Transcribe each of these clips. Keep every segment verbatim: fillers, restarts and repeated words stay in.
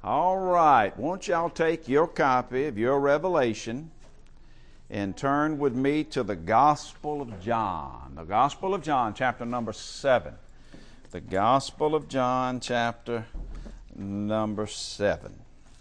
All right. Won't y'all take your copy of your Revelation and turn with me to the Gospel of John. The Gospel of John, chapter number seven. The Gospel of John, chapter number seven.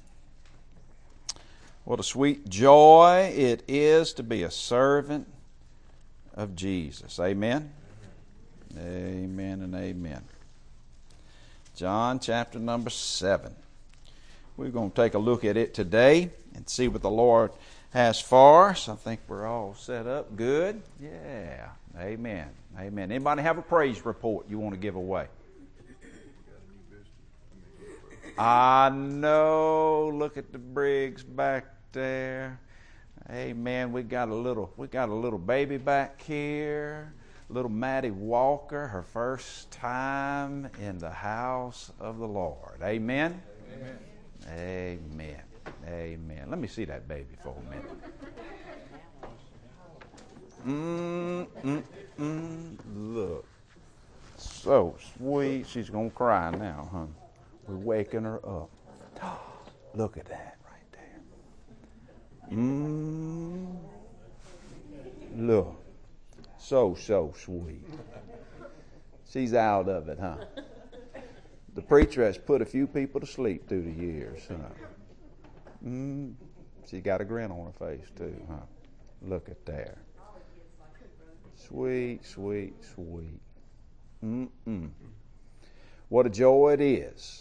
What a sweet joy it is to be a servant of Jesus. Amen? Amen and amen. John chapter number seven. We're going to take a look at it today and see what the Lord has for us. I think we're all set up good. Yeah. Amen. Amen. Anybody have a praise report you want to give away? I know. Look at the Briggs back there. Amen. We got a little we got a little baby back here. Little Maddie Walker, her first time in the house of the Lord. Amen. Amen. Amen. Amen. Let me see that baby for a minute. Mm, mm, mm. Look. So sweet. She's going to cry now, huh? We're waking her up. Look at that right there. Mm. Look. So, so sweet. She's out of it, huh? The preacher has put a few people to sleep through the years, huh? Mm, she got a grin on her face too, huh? Look at there. Sweet, sweet, sweet. Mm-mm. What a joy it is.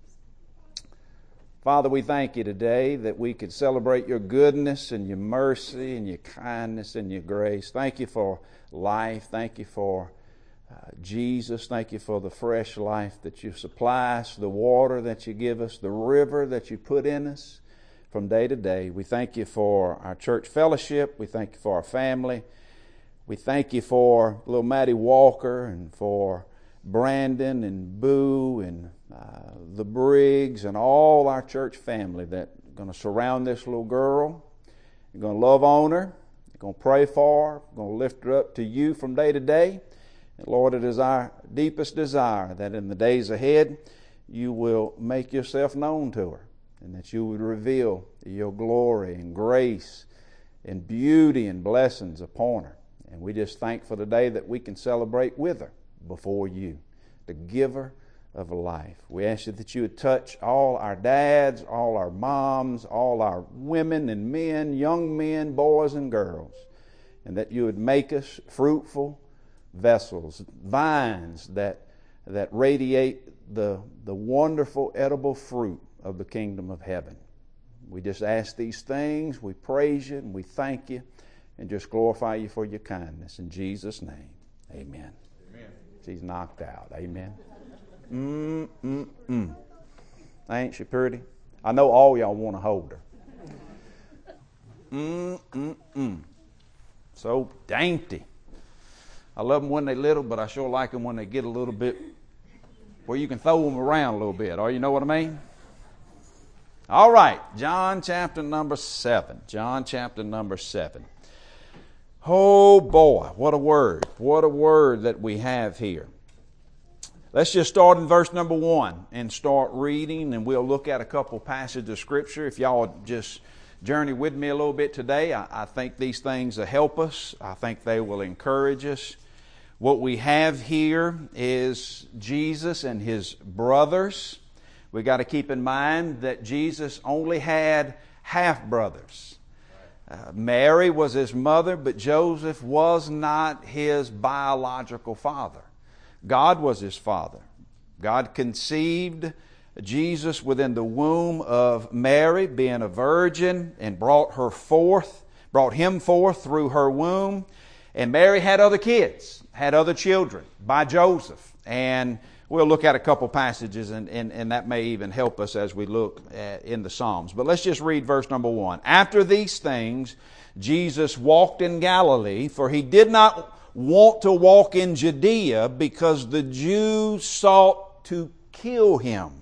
Father, we thank you today that we could celebrate your goodness and your mercy and your kindness and your grace. Thank you for life. Thank you for Uh, Jesus, thank you for the fresh life that you supply us, the water that you give us, the river that you put in us from day to day. We thank you for our church fellowship. We thank you for our family. We thank you for little Maddie Walker and for Brandon and Boo and uh, the Briggs and all our church family that are going to surround this little girl. You're going to love on her. You're going to pray for her. You're going to lift her up to you from day to day. Lord, it is our deepest desire that in the days ahead you will make yourself known to her and that you would reveal your glory and grace and beauty and blessings upon her. And we just thank for the day that we can celebrate with her before you, the giver of life. We ask you that you would touch all our dads, all our moms, all our women and men, young men, boys and girls, and that you would make us fruitful vessels, vines that that radiate the the wonderful edible fruit of the kingdom of heaven. We just ask these things, we praise you and we thank you and just glorify you for your kindness. In Jesus' name, amen. Amen. She's knocked out. Amen. Mm, mm, mm. Ain't she pretty? I know all y'all want to hold her. Mm, mm, mm. So dainty. I love them when they're little, but I sure like them when they get a little bit where you can throw them around a little bit. Or you know what I mean? All right, John chapter number seven. John chapter number seven. Oh boy, what a word. What a word that we have here. Let's just start in verse number one and start reading, and we'll look at a couple passages of Scripture. If y'all just journey with me a little bit today, I, I think these things will help us. I think they will encourage us. What we have here is Jesus and his brothers. We got to keep in mind that Jesus only had half-brothers. Uh, Mary was his mother, but Joseph was not his biological father. God was his father. God conceived Jesus within the womb of Mary, being a virgin, and brought her forth, brought him forth through her womb. And Mary had other kids, had other children by Joseph. And we'll look at a couple passages, and, and, and that may even help us as we look at, in the Psalms. But let's just read verse number one. After these things, Jesus walked in Galilee, for he did not want to walk in Judea because the Jews sought to kill him.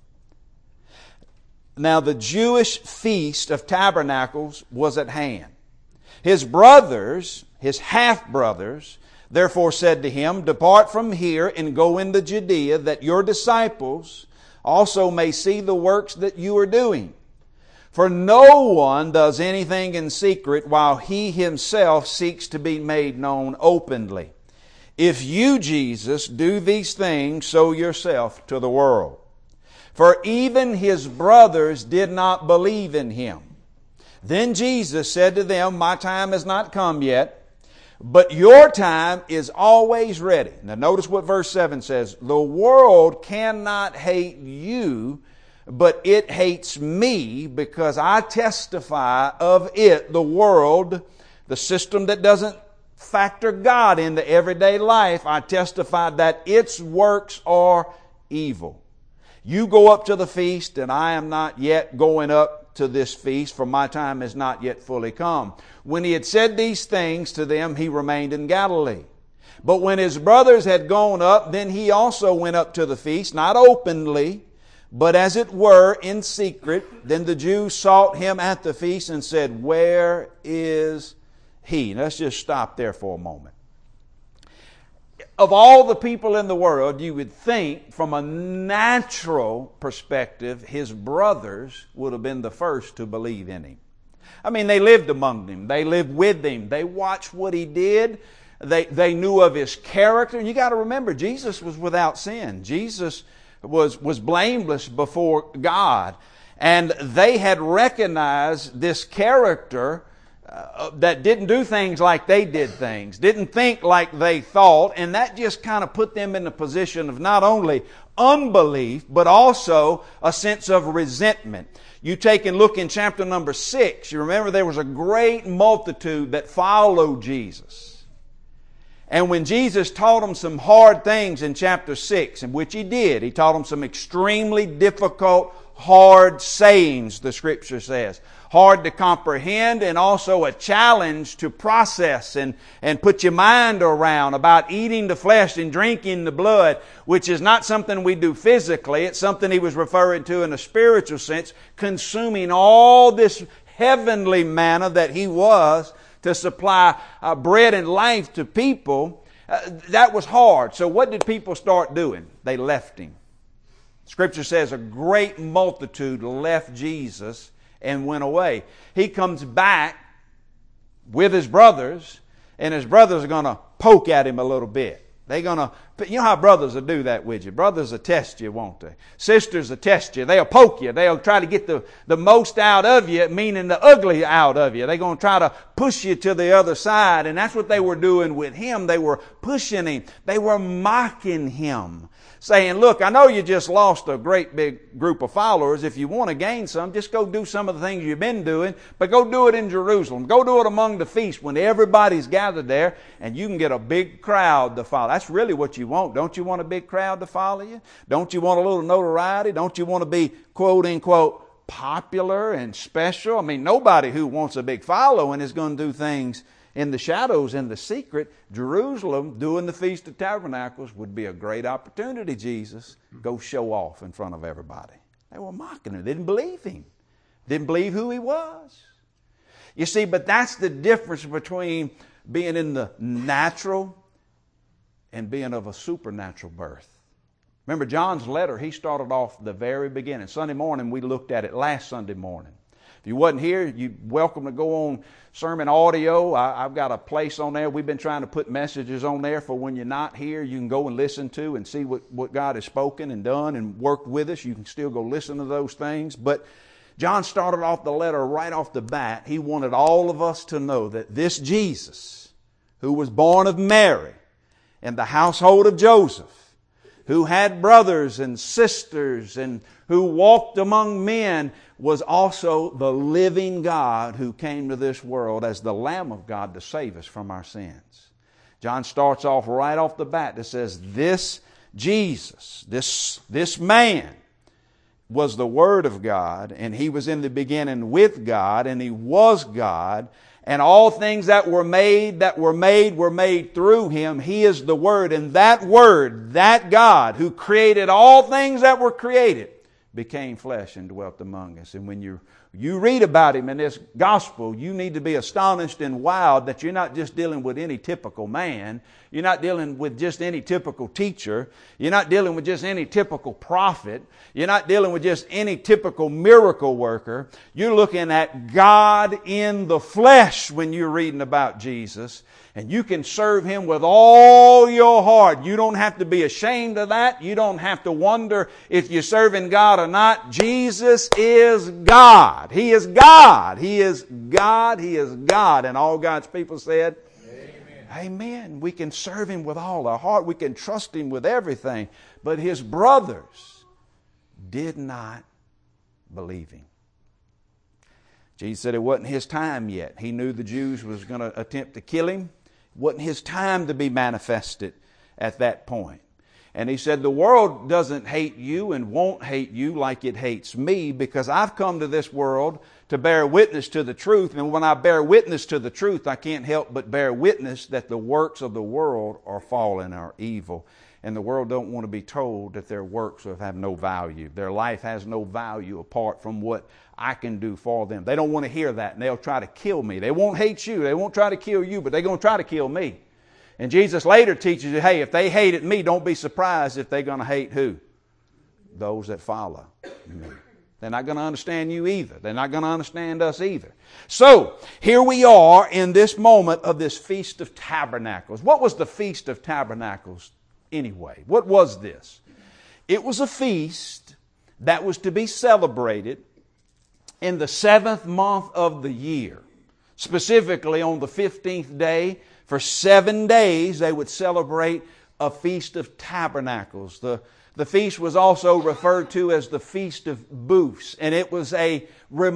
Now the Jewish feast of tabernacles was at hand. His brothers, his half-brothers, therefore said to him, Depart from here and go into Judea, that your disciples also may see the works that you are doing. For no one does anything in secret while he himself seeks to be made known openly. If you, Jesus, do these things, show yourself to the world. For even his brothers did not believe in him. Then Jesus said to them, my time has not come yet, but your time is always ready. Now notice what verse seven says. The world cannot hate you, but it hates me because I testify of it, the world, the system that doesn't factor God into everyday life. I testify that its works are evil. You go up to the feast, and I am not yet going up to this feast, for my time has not yet fully come. When he had said these things to them, he remained in Galilee. But when his brothers had gone up, then he also went up to the feast, not openly, but as it were in secret. Then the Jews sought him at the feast and said, where is he? Let's just stop there for a moment. Of all the people in the world, you would think from a natural perspective, his brothers would have been the first to believe in him. I mean, they lived among him. They lived with him. They watched what he did. They, they knew of his character. You got to remember, Jesus was without sin. Jesus was, was blameless before God. And they had recognized this character Uh, that didn't do things like they did things, didn't think like they thought, and that just kind of put them in a position of not only unbelief, but also a sense of resentment. You take and look in chapter number six, you remember there was a great multitude that followed Jesus. And when Jesus taught them some hard things in chapter six, in which He did, He taught them some extremely difficult, hard sayings, the Scripture says. Hard to comprehend, and also a challenge to process and, and put your mind around about eating the flesh and drinking the blood, which is not something we do physically. It's something He was referring to in a spiritual sense, consuming all this heavenly manna that He was to supply uh, bread and life to people. Uh, that was hard. So what did people start doing? They left Him. Scripture says a great multitude left Jesus and went away. He comes back with his brothers, and his brothers are going to poke at him a little bit. They're going to, you know how brothers will do that with you. Brothers will test you, won't they? Sisters will test you. They'll poke you. They'll try to get the, the most out of you, meaning the ugly out of you. They're going to try to push you to the other side. And that's what they were doing with him. They were pushing him. They were mocking him, saying, look, I know you just lost a great big group of followers. If you want to gain some, just go do some of the things you've been doing, but go do it in Jerusalem. Go do it among the feast when everybody's gathered there, and you can get a big crowd to follow. That's really what you want. Don't you want a big crowd to follow you? Don't you want a little notoriety? Don't you want to be, quote unquote, popular and special? I mean, nobody who wants a big following is going to do things in the shadows, in the secret. Jerusalem, doing the Feast of Tabernacles, would be a great opportunity, Jesus. Go show off in front of everybody. They were mocking him. They didn't believe him. Didn't believe who he was. You see, but that's the difference between being in the natural and being of a supernatural birth. Remember John's letter, he started off the very beginning. Sunday morning, we looked at it last Sunday morning. If you wasn't here, you're welcome to go on sermon audio. I, I've got a place on there. We've been trying to put messages on there for when you're not here, you can go and listen to and see what, what God has spoken and done and worked with us. You can still go listen to those things. But John started off the letter right off the bat. He wanted all of us to know that this Jesus, who was born of Mary in the household of Joseph, who had brothers and sisters and who walked among men, was also the living God who came to this world as the Lamb of God to save us from our sins. John starts off right off the bat that says, this Jesus, this, this man was the Word of God, and He was in the beginning with God, and He was God, and all things that were made, that were made, were made through Him. He is the Word, and that Word, that God who created all things that were created, became flesh and dwelt among us. And when you you read about Him in this gospel, you need to be astonished and wowed that you're not just dealing with any typical man. You're not dealing with just any typical teacher. You're not dealing with just any typical prophet. You're not dealing with just any typical miracle worker. You're looking at God in the flesh when you're reading about Jesus. And you can serve Him with all your heart. You don't have to be ashamed of that. You don't have to wonder if you're serving God or not. Jesus is God. He is God. He is God. He is God. And all God's people said, Amen. Amen. We can serve Him with all our heart. We can trust Him with everything. But His brothers did not believe Him. Jesus said it wasn't His time yet. He knew the Jews was going to attempt to kill Him. It wasn't His time to be manifested at that point. And He said, the world doesn't hate you and won't hate you like it hates me, because I've come to this world to bear witness to the truth. And when I bear witness to the truth, I can't help but bear witness that the works of the world are fallen, are evil. And the world don't want to be told that their works have no value. Their life has no value apart from what I can do for them. They don't want to hear that, and they'll try to kill me. They won't hate you. They won't try to kill you, but they're going to try to kill me. And Jesus later teaches you, hey, if they hated me, don't be surprised if they're going to hate who? Those that follow me. They're not going to understand you either. They're not going to understand us either. So, here we are in this moment of this Feast of Tabernacles. What was the Feast of Tabernacles anyway? What was this? It was a feast that was to be celebrated in the seventh month of the year. Specifically on the fifteenth day, for seven days they would celebrate a Feast of Tabernacles. The, the feast was also referred to as the Feast of Booths, and it was a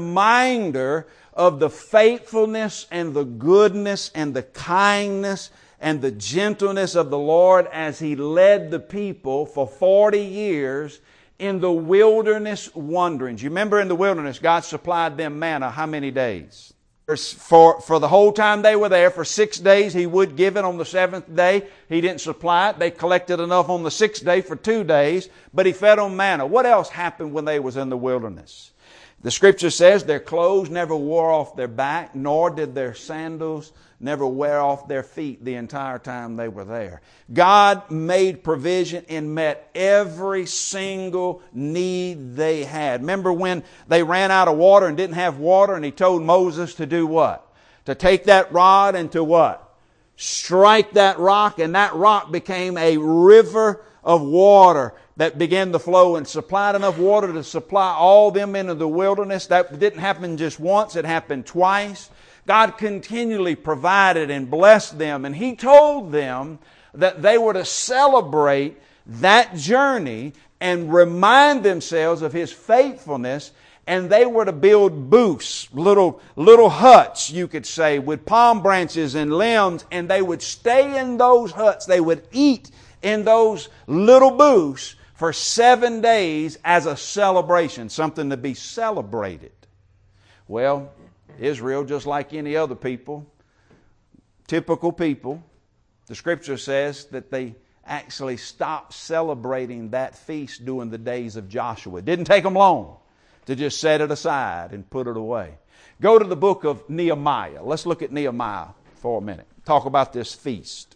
reminder of the faithfulness and the goodness and the kindness and the gentleness of the Lord as He led the people for forty years in the wilderness wanderings. You remember in the wilderness, God supplied them manna how many days? For, for the whole time they were there, for six days He would give it. On the seventh day He didn't supply it. They collected enough on the sixth day for two days, but He fed on manna. What else happened when they was in the wilderness? The Scripture says their clothes never wore off their back, nor did their sandals never wear off their feet the entire time they were there. God made provision and met every single need they had. Remember when they ran out of water and didn't have water, and He told Moses to do what? To take that rod and to what? Strike that rock, and that rock became a river of water that began to flow and supplied enough water to supply all them into the wilderness. That didn't happen just once, it happened twice. God continually provided and blessed them, and He told them that they were to celebrate that journey and remind themselves of His faithfulness, and they were to build booths, little, little huts, you could say, with palm branches and limbs, and they would stay in those huts. They would eat in those little booths for seven days as a celebration, something to be celebrated. Well, Israel, just like any other people, typical people, the Scripture says that they actually stopped celebrating that feast during the days of Joshua. It didn't take them long to just set it aside and put it away. Go to the book of Nehemiah. Let's look at Nehemiah for a minute. Talk about this feast.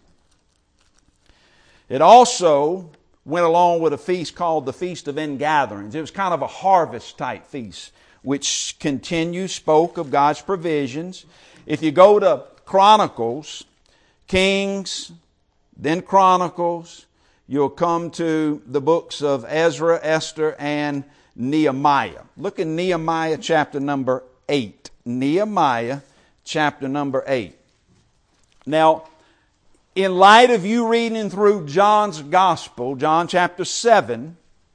It also went along with a feast called the Feast of Ingatherings. It was kind of a harvest type feast, which continues, spoke of God's provisions. If you go to Chronicles, Kings, then Chronicles, you'll come to the books of Ezra, Esther, and Nehemiah. Look at Nehemiah chapter number eight. Nehemiah chapter number eight. Now, in light of you reading through John's Gospel, John chapter seven,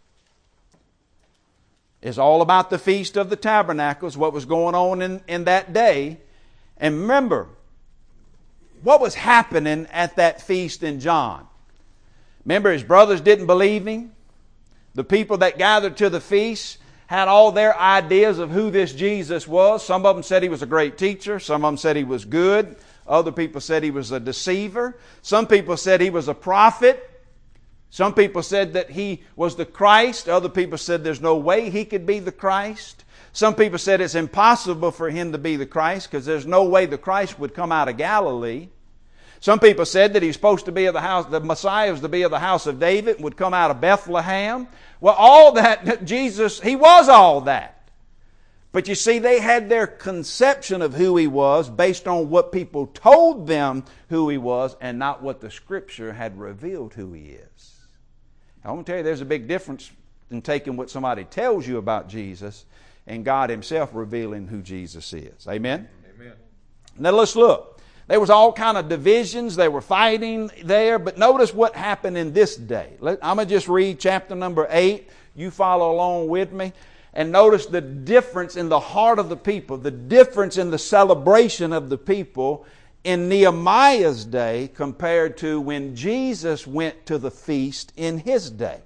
is all about the Feast of the Tabernacles, what was going on in, in that day. And remember, what was happening at that feast in John? Remember, his brothers didn't believe him. The people that gathered to the feast had all their ideas of who this Jesus was. Some of them said He was a great teacher. Some of them said He was good. Other people said He was a deceiver. Some people said He was a prophet. Some people said that he was the Christ. Other people said there's no way he could be the Christ. Some people said it's impossible for him to be the Christ because there's no way the Christ would come out of Galilee. Some people said that he's supposed to be of the house, the Messiah was to be of the house of David, would come out of Bethlehem. Well, all that, Jesus, he was all that. But you see, they had their conception of who he was based on what people told them who he was and not what the Scripture had revealed who he is. I want to tell you, there's a big difference in taking what somebody tells you about Jesus and God himself revealing who Jesus is. Amen? Amen. Now let's look. There was all kind of divisions. They were fighting there. But notice what happened in this day. Let, I'm going to just read chapter number eight. You follow along with me. And notice the difference in the heart of the people. The difference in the celebration of the people in Nehemiah's day compared to when Jesus went to the feast in his day.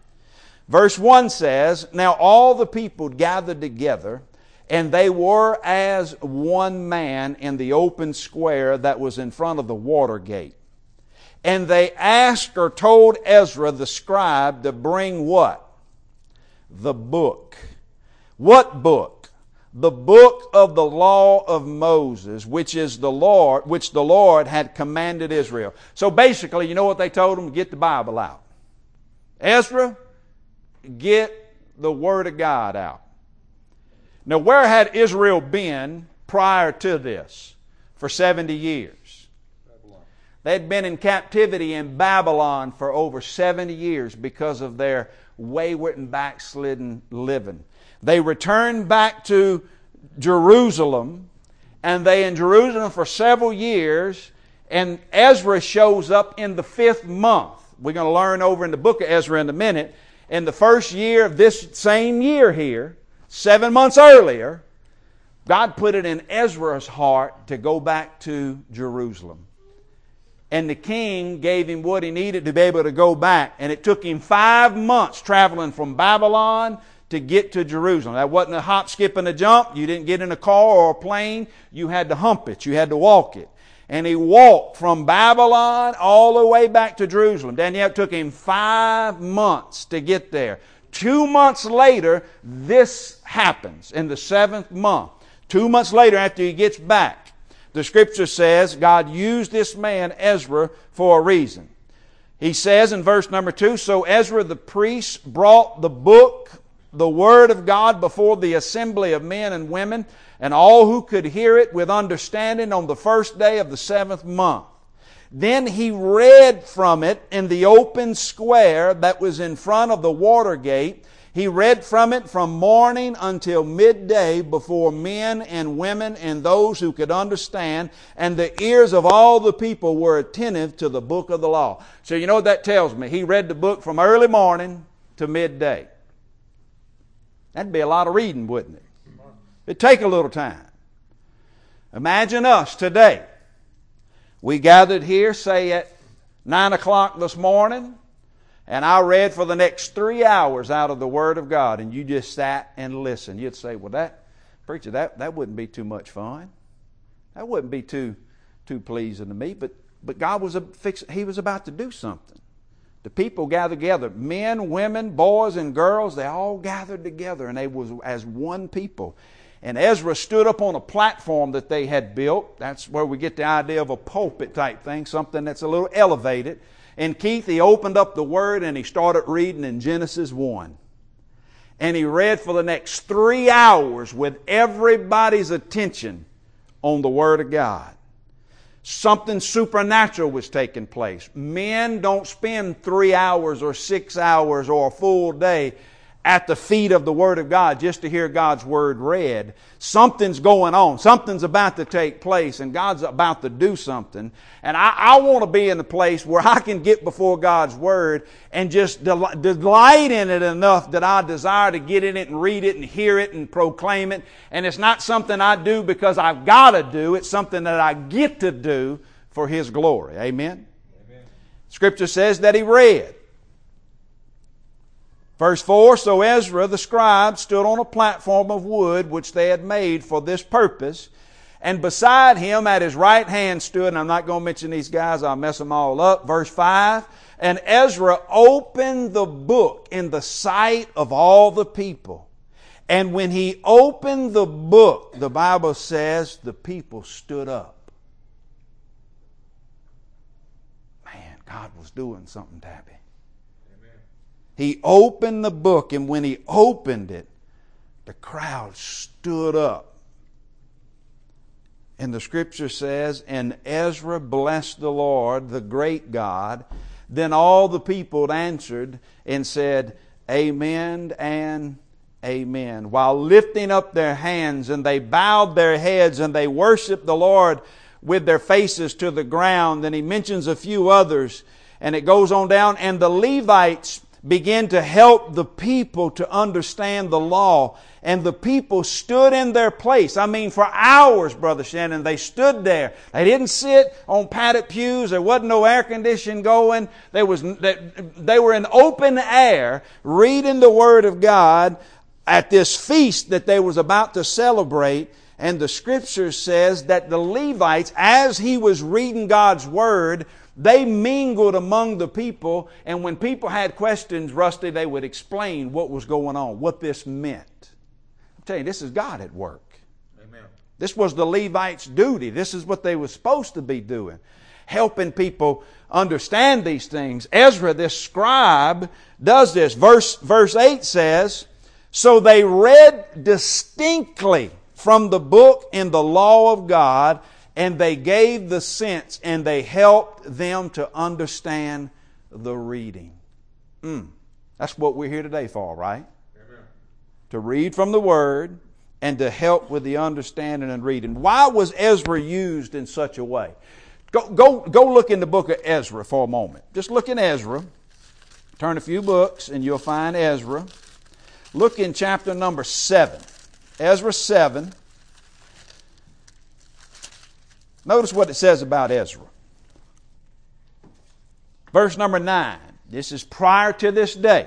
Verse one says, "Now all the people gathered together, and they were as one man in the open square that was in front of the water gate. And they asked or told Ezra the scribe to bring" what? "The book." What book? "The book of the law of Moses, which is the Lord, which the Lord had commanded Israel." So basically, you know what they told him? Get the Bible out. Ezra, get the Word of God out. Now, where had Israel been prior to this for seventy years? Babylon. They'd been in captivity in Babylon for over seventy years because of their wayward and backslidden living. They returned back to Jerusalem, and they in Jerusalem for several years, and Ezra shows up in the fifth month. We're going to learn over in the book of Ezra in a minute. In the first year of this same year here, seven months earlier, God put it in Ezra's heart to go back to Jerusalem. And the king gave him what he needed to be able to go back. And it took him five months traveling from Babylon to get to Jerusalem. That wasn't a hop, skip, and a jump. You didn't get in a car or a plane. You had to hump it. You had to walk it. And he walked from Babylon all the way back to Jerusalem. Daniel, it took him five months to get there. Two months later, this happens in the seventh month. Two months later, after he gets back, the Scripture says God used this man, Ezra, for a reason. He says in verse number two, "So Ezra the priest brought the book, the Word of God, before the assembly of men and women, and all who could hear it with understanding on the first day of the seventh month. Then he read from it in the open square that was in front of the water gate. He read from it from morning until midday before men and women and those who could understand, and the ears of all the people were attentive to the book of the law." So you know what that tells me? He read the book from early morning to midday. That'd be a lot of reading, wouldn't it? It'd take a little time. Imagine us today. We gathered here, say at nine o'clock this morning, and I read for the next three hours out of the Word of God, and you just sat and listened. You'd say, "Well, that preacher, that, that wouldn't be too much fun. That wouldn't be too too pleasing to me." But but God was a fix. He was about to do something. The people gathered together, men, women, boys, and girls. They all gathered together, and they was as one people. And Ezra stood up on a platform that they had built. That's where we get the idea of a pulpit type thing, something that's a little elevated. And Keith, he opened up the Word and he started reading in Genesis one. And he read for the next three hours with everybody's attention on the Word of God. Something supernatural was taking place. Men don't spend three hours or six hours or a full day at the feet of the Word of God just to hear God's Word read. Something's going on. Something's about to take place, and God's about to do something. And I, I want to be in a place where I can get before God's Word and just del- delight in it enough that I desire to get in it and read it and hear it and proclaim it. And it's not something I do because I've got to do. It's something that I get to do for His glory. Amen? Amen. Scripture says that he read. Verse four, "So Ezra the scribe stood on a platform of wood which they had made for this purpose, and beside him at his right hand stood," and I'm not going to mention these guys, I'll mess them all up. Verse five, And Ezra opened the book in the sight of all the people. And when he opened the book, the Bible says the people stood up. Man, God was doing something, Tabby. Amen. He opened the book, and when he opened it, the crowd stood up. And the scripture says, and Ezra blessed the Lord, the great God. Then all the people answered and said, Amen and Amen. While lifting up their hands, and they bowed their heads, and they worshiped the Lord with their faces to the ground. Then he mentions a few others, and it goes on down. And the Levites began to help the people to understand the law. And the people stood in their place. I mean, for hours, Brother Shannon, they stood there. They didn't sit on padded pews. There wasn't no air conditioning going. There was, they were in open air reading the Word of God at this feast that they was about to celebrate. And the Scripture says that the Levites, as he was reading God's Word, they mingled among the people. And when people had questions, Rusty, they would explain what was going on, what this meant. I'm telling you, this is God at work. Amen. This was the Levites' duty. This is what they were supposed to be doing, helping people understand these things. Ezra, this scribe, does this. Verse, verse eight says, so they read distinctly from the book in the law of God, and they gave the sense, and they helped them to understand the reading. Mm. That's what we're here today for, right? Amen. To read from the Word and to help with the understanding and reading. Why was Ezra used in such a way? Go, go, go look in the book of Ezra for a moment. Just look in Ezra. Turn a few books and you'll find Ezra. Look in chapter number seven. Ezra seven. Notice what it says about Ezra. Verse number nine. This is prior to this day.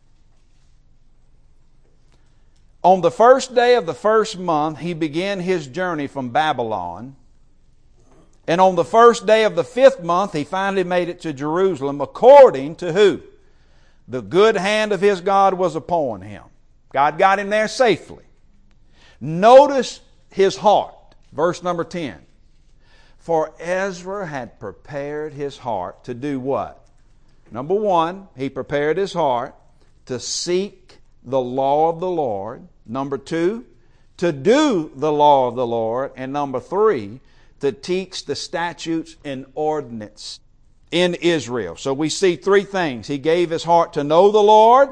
On the first day of the first month, he began his journey from Babylon. And on the first day of the fifth month, he finally made it to Jerusalem, according to who? The good hand of his God was upon him. God got him there safely. Notice his heart. Verse number ten. For Ezra had prepared his heart to do what? Number one, he prepared his heart to seek the law of the Lord. Number two, to do the law of the Lord. And number three, to teach the statutes and ordinance in Israel. So we see three things. He gave his heart to know the Lord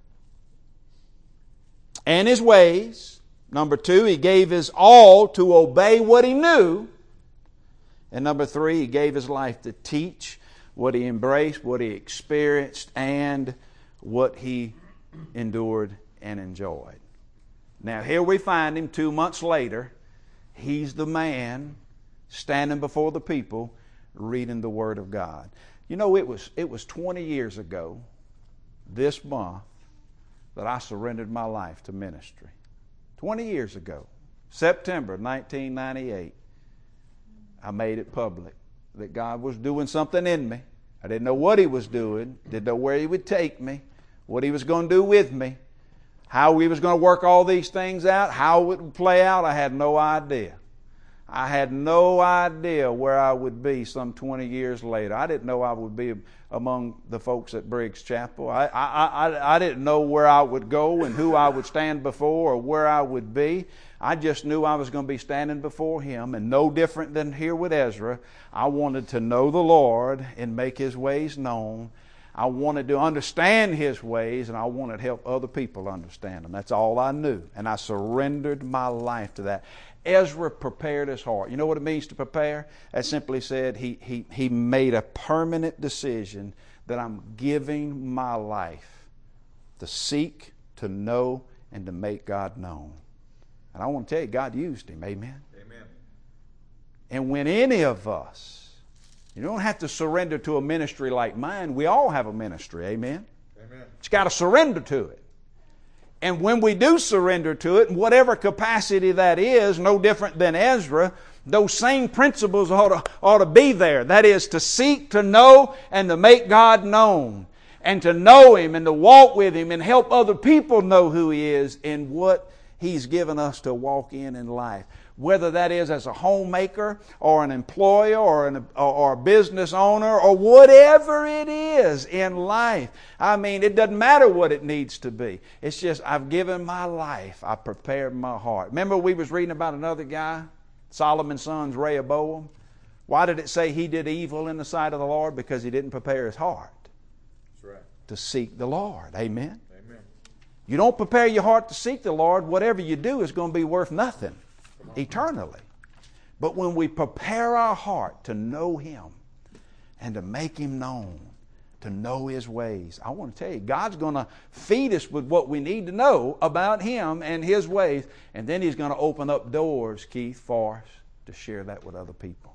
and His ways. Number two, he gave his all to obey what he knew. And number three, he gave his life to teach what he embraced, what he experienced, and what he endured and enjoyed. Now here we find him two months later. He's the man standing before the people reading the Word of God. You know, it was it was twenty years ago this month that I surrendered my life to ministry. twenty years ago, September nineteen ninety-eight, I made it public that God was doing something in me. I didn't know what He was doing, didn't know where He would take me, what He was going to do with me, how He was going to work all these things out, how it would play out. I had no idea. I had no idea where I would be some twenty years later. I didn't know I would be among the folks at Briggs Chapel. I, I, I, I didn't know where I would go and who I would stand before or where I would be. I just knew I was going to be standing before Him, and no different than here with Ezra. I wanted to know the Lord and make His ways known. I wanted to understand His ways, and I wanted to help other people understand them. That's all I knew, and I surrendered my life to that. Ezra prepared his heart. You know what it means to prepare? That simply said he, he, he made a permanent decision that I'm giving my life to seek, to know, and to make God known. And I want to tell you, God used him. Amen? Amen. And when any of us, you don't have to surrender to a ministry like mine. We all have a ministry. Amen? Amen. But you got to surrender to it. And when we do surrender to it, in whatever capacity that is, no different than Ezra, those same principles ought to, ought to be there. That is, to seek to know and to make God known. And to know Him and to walk with Him and help other people know who He is and what He's given us to walk in in life. Whether that is as a homemaker or an employer or, an, or a business owner or whatever it is in life. I mean, it doesn't matter what it needs to be. It's just, I've given my life. I prepared my heart. Remember we was reading about another guy, Solomon's son's Rehoboam? Why did it say he did evil in the sight of the Lord? Because he didn't prepare his heart. That's right. To seek the Lord. Amen? Amen. You don't prepare your heart to seek the Lord, whatever you do is going to be worth nothing eternally. But when we prepare our heart to know Him and to make Him known, to know His ways, I want to tell you, God's going to feed us with what we need to know about Him and His ways, and then He's going to open up doors, Keith, for us to share that with other people.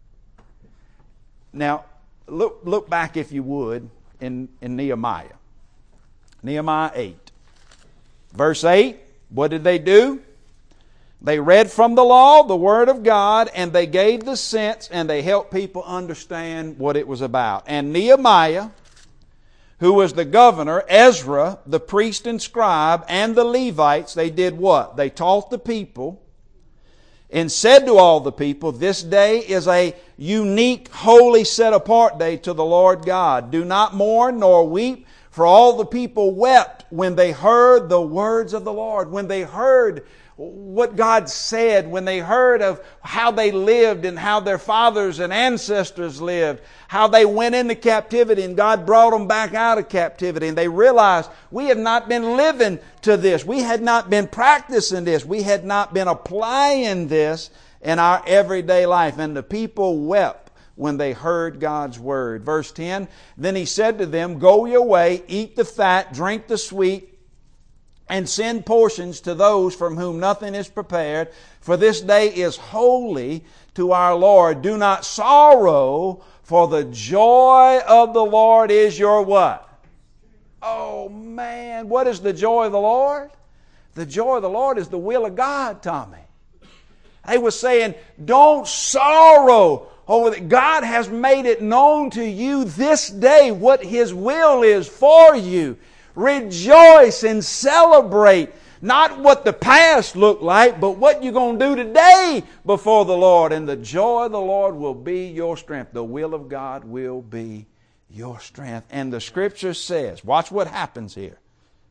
Now, look, look back, if you would, in, in Nehemiah. Nehemiah eight. Verse eight, what did they do? They read from the law, the Word of God, and they gave the sense, and they helped people understand what it was about. And Nehemiah, who was the governor, Ezra, the priest and scribe, and the Levites, they did what? They taught the people and said to all the people, this day is a unique, holy, set-apart day to the Lord God. Do not mourn nor weep, for all the people wept when they heard the words of the Lord, when they heard what God said, when they heard of how they lived and how their fathers and ancestors lived, how they went into captivity and God brought them back out of captivity, and they realized we have not been living to this. We had not been practicing this. We had not been applying this in our everyday life. And the people wept when they heard God's word. Verse ten, then he said to them, go your way, eat the fat, drink the sweet, and send portions to those from whom nothing is prepared, for this day is holy to our Lord. Do not sorrow, for the joy of the Lord is your what? Oh man, what is the joy of the Lord? The joy of the Lord is the will of God, Tommy. They were saying, don't sorrow over that. God has made it known to you this day what His will is for you. Rejoice and celebrate. Not what the past looked like, but what you're going to do today before the Lord. And the joy of the Lord will be your strength. The will of God will be your strength. And the Scripture says, watch what happens here.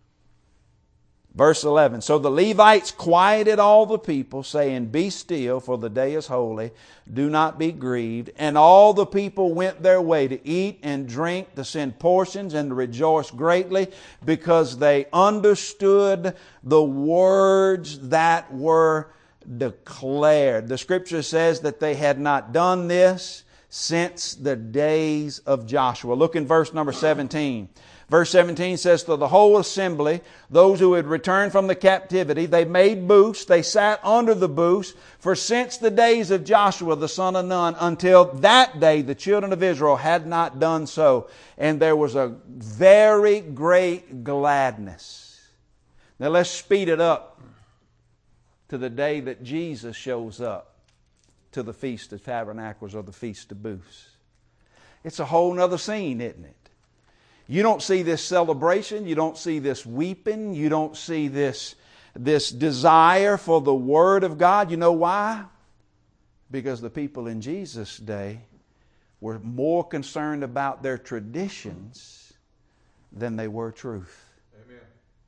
Verse eleven, so the Levites quieted all the people, saying, be still, for the day is holy. Do not be grieved. And all the people went their way to eat and drink, to send portions, and to rejoice greatly, because they understood the words that were declared. The Scripture says that they had not done this since the days of Joshua. Look in verse number seventeen. Verse seventeen says, to the whole assembly, those who had returned from the captivity, they made booths, they sat under the booths, for since the days of Joshua the son of Nun, until that day the children of Israel had not done so. And there was a very great gladness. Now let's speed it up to the day that Jesus shows up to the Feast of Tabernacles or the Feast of Booths. It's a whole nother scene, isn't it? You don't see this celebration. You don't see this weeping. You don't see this, this desire for the Word of God. You know why? Because the people in Jesus' day were more concerned about their traditions than they were truth. Amen.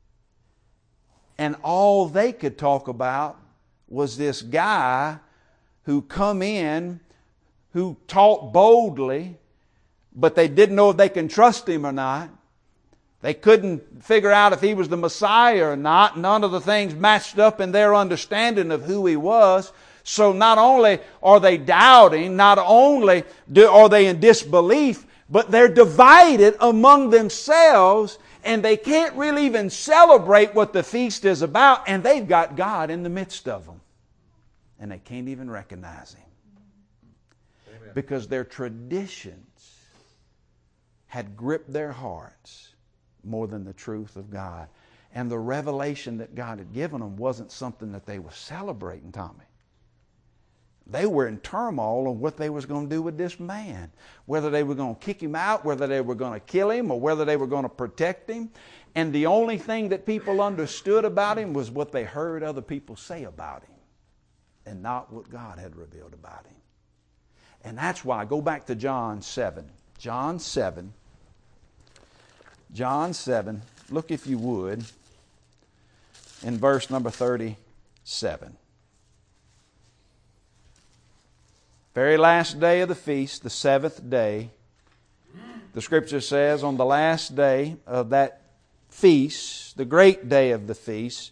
And all they could talk about was this guy who come in, who taught boldly, but they didn't know if they can trust Him or not. They couldn't figure out if He was the Messiah or not. None of the things matched up in their understanding of who He was. So not only are they doubting, not only do, are they in disbelief, but they're divided among themselves, and they can't really even celebrate what the feast is about, and they've got God in the midst of them. And they can't even recognize Him. Amen. Because their traditions had gripped their hearts more than the truth of God. And the revelation that God had given them wasn't something that they were celebrating, Tommy. They were in turmoil on what they was going to do with this man. Whether they were going to kick him out, whether they were going to kill him, or whether they were going to protect him. And the only thing that people understood about him was what they heard other people say about him, and not what God had revealed about him. And that's why, go back to John seven. John seven. John seven. Look, if you would, in verse number thirty-seven. Very last day of the feast, the seventh day, the Scripture says, on the last day of that feast, the great day of the feast,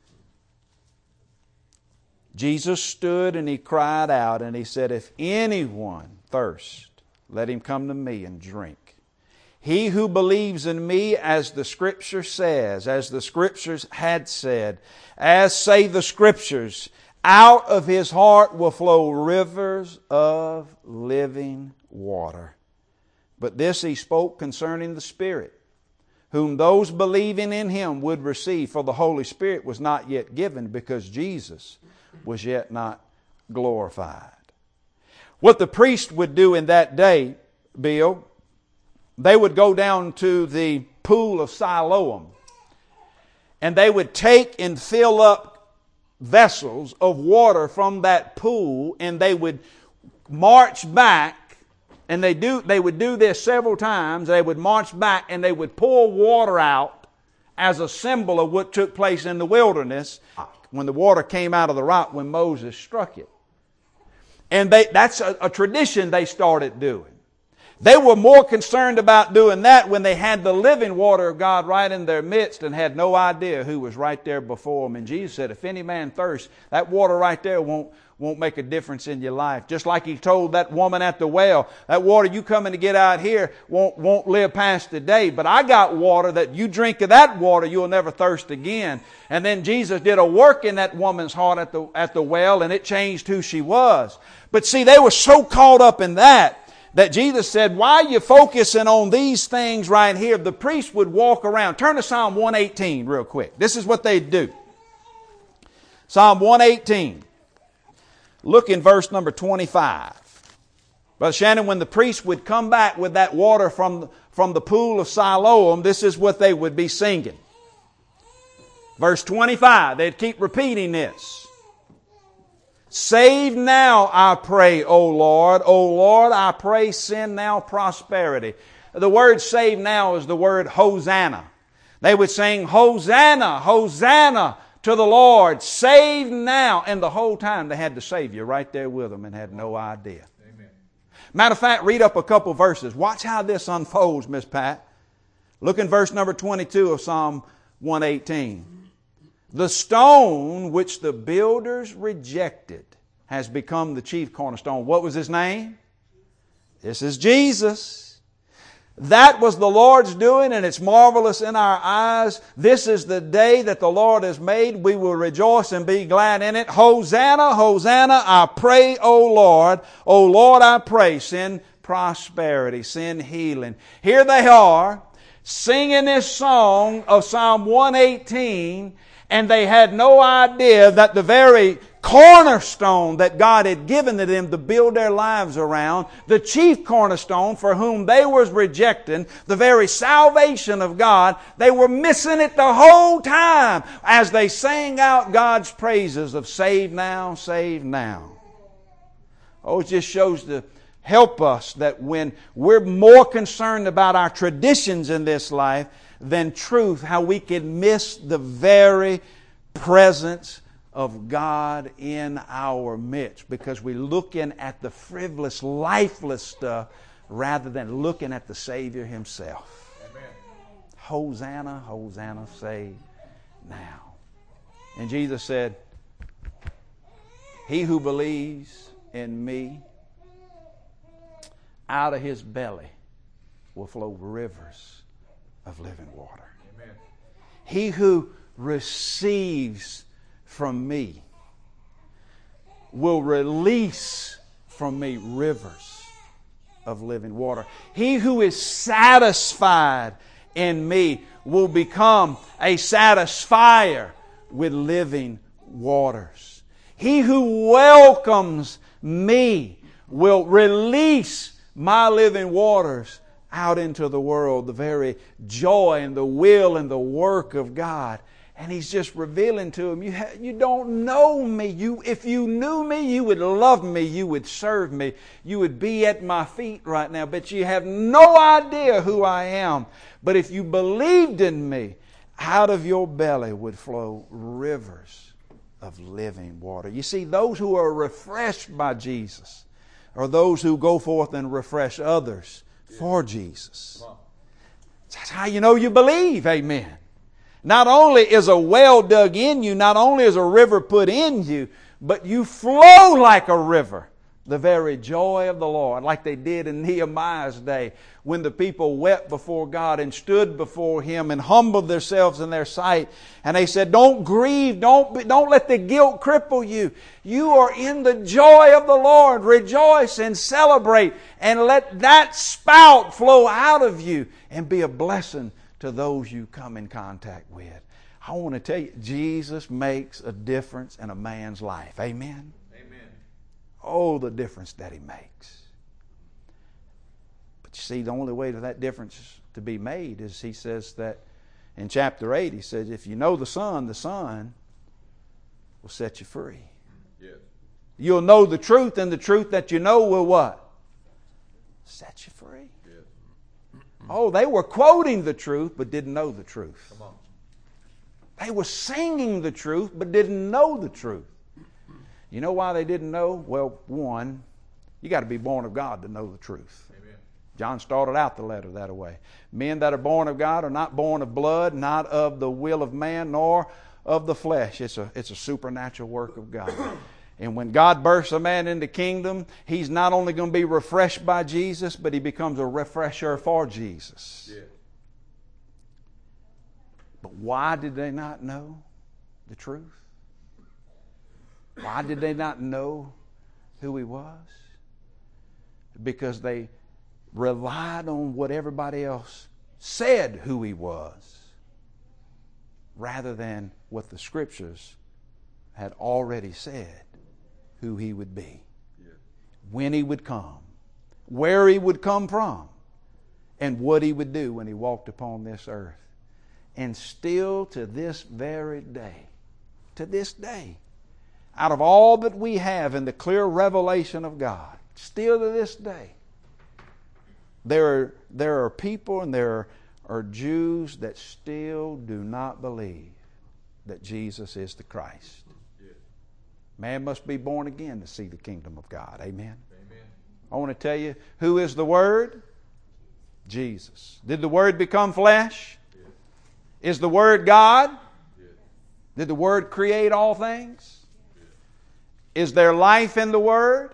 Jesus stood and He cried out and He said, if anyone thirst, let him come to me and drink. He who believes in me, as the Scripture says, as the Scriptures had said, as say the Scriptures, out of his heart will flow rivers of living water. But this He spoke concerning the Spirit, whom those believing in Him would receive, for the Holy Spirit was not yet given, because Jesus was yet not glorified. What the priest would do in that day, Bill, they would go down to the pool of Siloam, and they would take and fill up vessels of water from that pool, and they would march back, and they do they would do this several times. They would march back and they would pour water out as a symbol of what took place in the wilderness when the water came out of the rock when Moses struck it. And they, that's a, a tradition they started doing. They were more concerned about doing that when they had the living water of God right in their midst and had no idea who was right there before them. And Jesus said, if any man thirsts, that water right there won't, won't make a difference in your life. Just like He told that woman at the well, that water you coming to get out here won't, won't live past the day. But I got water that you drink of that water, you'll never thirst again. And then Jesus did a work in that woman's heart at the, at the well, and it changed who she was. But see, they were so caught up in that, that Jesus said, why are you focusing on these things right here? The priest would walk around. Turn to Psalm one eighteen real quick. This is what they'd do. Psalm one eighteen. Look in verse number twenty-five. Brother Shannon, when the priest would come back with that water from, from the pool of Siloam, this is what they would be singing. Verse twenty-five, they'd keep repeating this. Save now, I pray, O Lord. O Lord, I pray, send now prosperity. The word save now is the word Hosanna. They would sing, Hosanna, Hosanna to the Lord. Save now. And the whole time they had the Savior right there with them and had no idea. Amen. Matter of fact, read up a couple verses. Watch how this unfolds, Miss Pat. Look in verse number twenty-two of Psalm one eighteen. The stone which the builders rejected has become the chief cornerstone. What was His name? This is Jesus. That was the Lord's doing, and it's marvelous in our eyes. This is the day that the Lord has made. We will rejoice and be glad in it. Hosanna, Hosanna, I pray, O Lord. O Lord, I pray, send prosperity, send healing. Here they are, singing this song of Psalm one eighteen, and they had no idea that the very cornerstone that God had given to them to build their lives around, the chief cornerstone for whom they was rejecting, the very salvation of God, they were missing it the whole time as they sang out God's praises of save now, save now. Oh, it just shows to help us that when we're more concerned about our traditions in this life than truth, how we can miss the very presence of God in our midst because we're looking at the frivolous, lifeless stuff rather than looking at the Savior Himself. Amen. Hosanna, Hosanna, save now. And Jesus said, He who believes in me, out of his belly will flow rivers of living water. Amen. He who receives from me will release from me rivers of living water. He who is satisfied in me will become a satisfier with living waters. He who welcomes me will release my living waters out into the world, the very joy and the will and the work of God. And He's just revealing to him, you, ha- you don't know me. You, if you knew me, you would love me. You would serve me. You would be at my feet right now. But you have no idea who I am. But if you believed in me, out of your belly would flow rivers of living water. You see, those who are refreshed by Jesus are those who go forth and refresh others for Jesus. That's how you know you believe. Amen. Not only is a well dug in you, not only is a river put in you, but you flow like a river. The very joy of the Lord, like they did in Nehemiah's day, when the people wept before God and stood before Him and humbled themselves in their sight. And they said, don't grieve, don't, be, don't let the guilt cripple you. You are in the joy of the Lord. Rejoice and celebrate, and let that spout flow out of you and be a blessing to those you come in contact with. I want to tell you, Jesus makes a difference in a man's life. Amen? Amen. Oh, the difference that He makes. But you see, the only way for that difference to be made is He says that in chapter eight, He says, if you know the Son, the Son will set you free. Yes. You'll know the truth, and the truth that you know will what? Set you free. Oh, they were quoting the truth, but didn't know the truth. Come on. They were singing the truth, but didn't know the truth. You know why they didn't know? Well, one, you got to be born of God to know the truth. Amen. John started out the letter that way. Men that are born of God are not born of blood, not of the will of man, nor of the flesh. It's a, it's a supernatural work of God. And when God births a man into the kingdom, he's not only going to be refreshed by Jesus, but he becomes a refresher for Jesus. Yeah. But why did they not know the truth? Why did they not know who he was? Because they relied on what everybody else said who he was, rather than what the Scriptures had already said who he would be, yeah. when he would come, where he would come from, and what he would do when he walked upon this earth. And still to this very day, to this day, out of all that we have in the clear revelation of God, still to this day, there are, there are people and there are, are Jews that still do not believe that Jesus is the Christ. Man must be born again to see the kingdom of God. Amen? Amen. I want to tell you, who is the Word? Jesus. Did the Word become flesh? Yes. Is the Word God? Yes. Did the Word create all things? Yes. Is there life in the Word?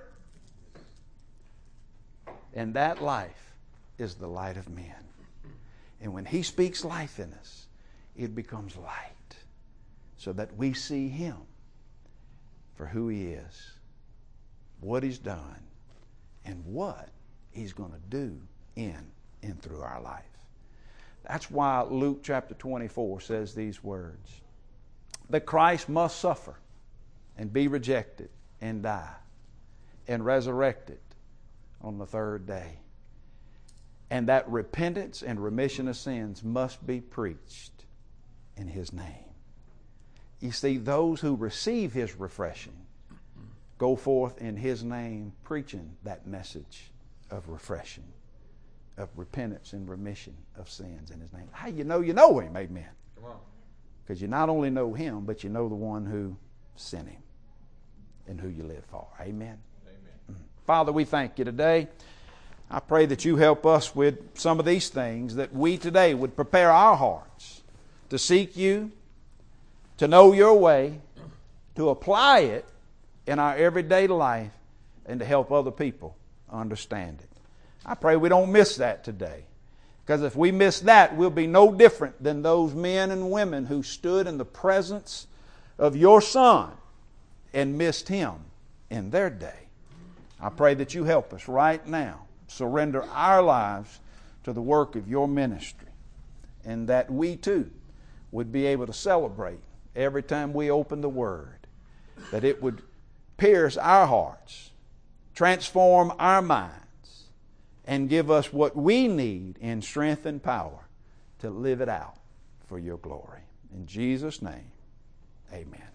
And that life is the light of men. And when He speaks life in us, it becomes light, so that we see Him for who He is, what He's done, and what He's going to do in and through our life. That's why Luke chapter twenty-four says these words, that Christ must suffer and be rejected and die and resurrected on the third day, and that repentance and remission of sins must be preached in His name. You see, those who receive His refreshing go forth in His name preaching that message of refreshing, of repentance and remission of sins in His name. How you know you know Him? Amen. Come on. Because you not only know Him, but you know the one who sent Him and who you live for. Amen. Amen. Father, we thank You today. I pray that You help us with some of these things, that we today would prepare our hearts to seek You, to know Your way, to apply it in our everyday life, and to help other people understand it. I pray we don't miss that today. Because if we miss that, we'll be no different than those men and women who stood in the presence of Your Son and missed Him in their day. I pray that You help us right now surrender our lives to the work of Your ministry, and that we too would be able to celebrate every time we open the Word, that it would pierce our hearts, transform our minds, and give us what we need in strength and power to live it out for your glory. In Jesus' name, amen.